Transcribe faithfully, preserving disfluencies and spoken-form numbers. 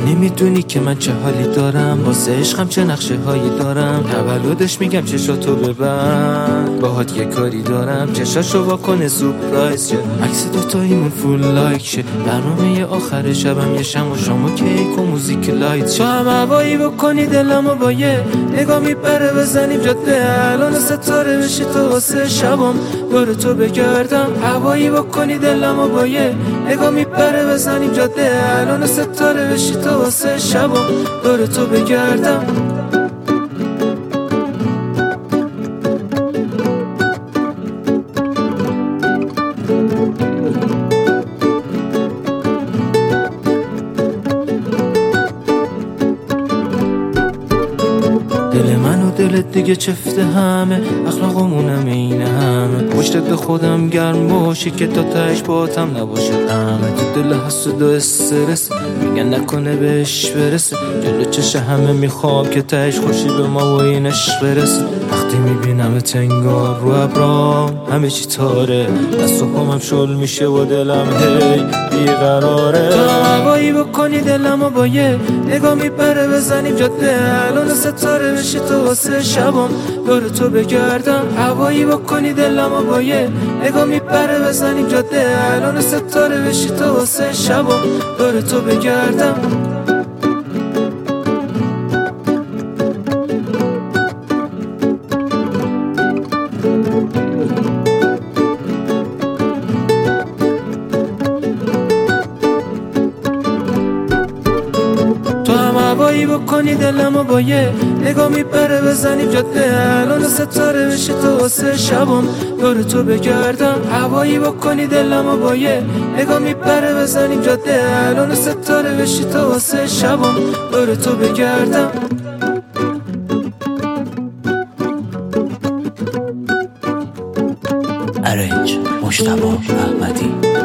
نمیدونی که من چه حالی دارم، واسه عشقم چه نقشه هایی دارم. تولدش میگم چشاتو ببند، باهات یه کاری دارم، چشاشو واکنه سورپرایز شه، عکس دوتاییمون فول لایک شه. برنامه آخر شبم یه شم و شام و کیک و موزیک لایت شه. تو هم هوایی بکنی دلمو با یه نگاه میپره، بزنیم جاده الان ستاره بشی تو واسه شبم دور تو بگردم. هوایی بکنی دلمو با یه نگاه میپره، بزنیم جاده الان ستاره بشی تو واسه شبم دور تو بگردم. دل من و دلت دیگه چفته همه، اخلاقمونم این همه، پشتت به خودم گرم باشی که تا تهش باتم نباشه همه. تو دل حسود و استرس میگن نکنه بهش برسه، جلو چش همه میخوام که تهش خوشی به ما و اینش برسه. وقتی میبینم تنگار رو ابرام همه چی تاره، دست و پامم شل میشه و دلم هی بیقراره. تو هم هوایی بکنی دلمو با یه نگاه میپره، بزنیم جاده الان ستاره بشی تو واسه شبم دور تو بگردم. هوایی بکنی دلمو با یه نگاه میپره، بزنیم جاده الان ستاره بشی تو واسه شبم دور تو بگردم. هوایی بکنی دلمو با یه نگاه میپره، بزنیم جاده الان ستاره بشی تو واسه شبم دور تو بگردم. هوایی بکنی دلمو با یه نگاه میپره، بزنیم جاده الان ستاره بشی تو واسه شبم دور تو بگردم. ارنج مجتبی احمدی.